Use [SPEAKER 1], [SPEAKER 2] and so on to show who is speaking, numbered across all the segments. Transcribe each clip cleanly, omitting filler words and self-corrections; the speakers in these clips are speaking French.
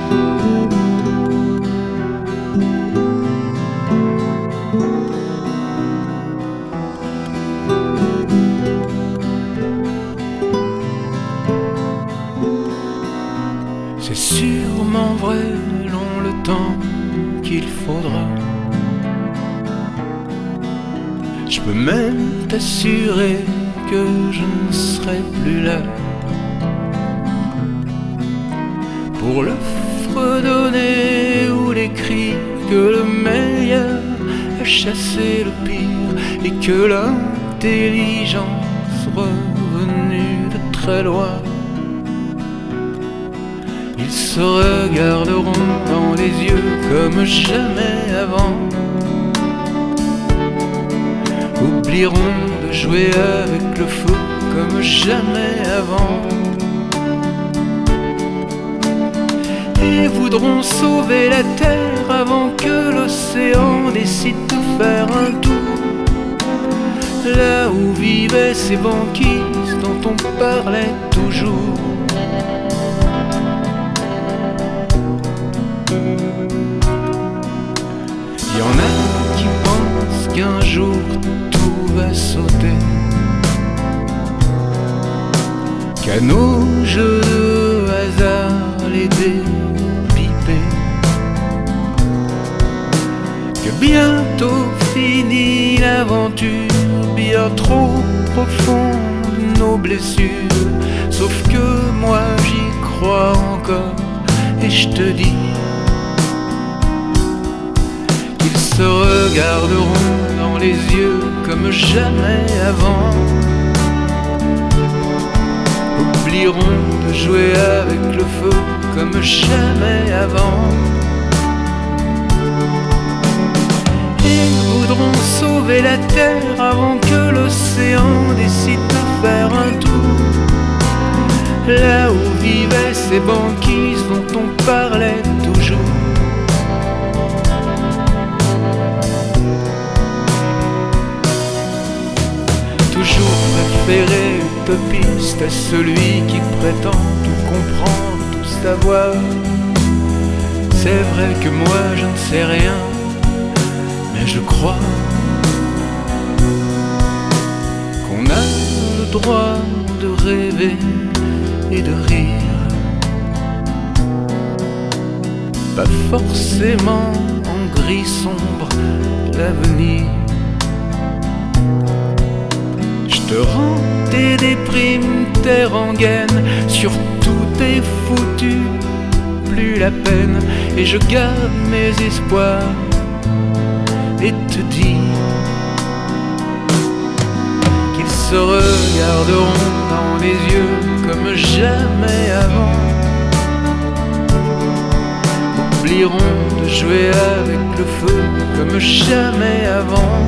[SPEAKER 1] C'est sûrement vrai, long le temps qu'il faudra. Je peux même t'assurer que je ne serai plus là pour le fredonner ou les cris que le meilleur a chassé le pire et que l'intelligence revenue de très loin. Ils se regarderont dans les yeux comme jamais avant, oublieront de jouer avec le feu comme jamais avant, et voudront sauver la terre avant que l'océan décide de faire un tour, là où vivaient ces banquises dont on parlait toujours. Il y en a qui pensent qu'un jour tout va sauter, qu'à nos jeux de hasard les dés pipés, que bientôt finit l'aventure, bien trop profonde nos blessures. Sauf que moi j'y crois encore et je te dis, se regarderont dans les yeux comme jamais avant, oublieront de jouer avec le feu comme jamais avant, et voudront sauver la terre avant que l'océan décide de faire un tour, là où vivaient ces banquises dont on parlait toujours. Toujours préféré utopiste à celui qui prétend tout comprendre, tout savoir. C'est vrai que moi je ne sais rien, mais je crois qu'on a le droit de rêver et de rire, pas forcément en gris sombre l'avenir. Je te rends tes déprimes, tes rengaines, surtout tes foutus, plus la peine, et je garde mes espoirs et te dis qu'ils se regarderont dans les yeux comme jamais avant, oublieront de jouer avec le feu comme jamais avant,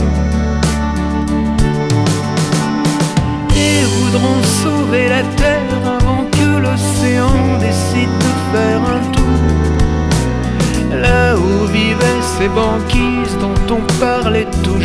[SPEAKER 1] et voudront sauver la terre avant que l'océan décide de faire un tour, là où vivaient ces banquises dont on parlait toujours.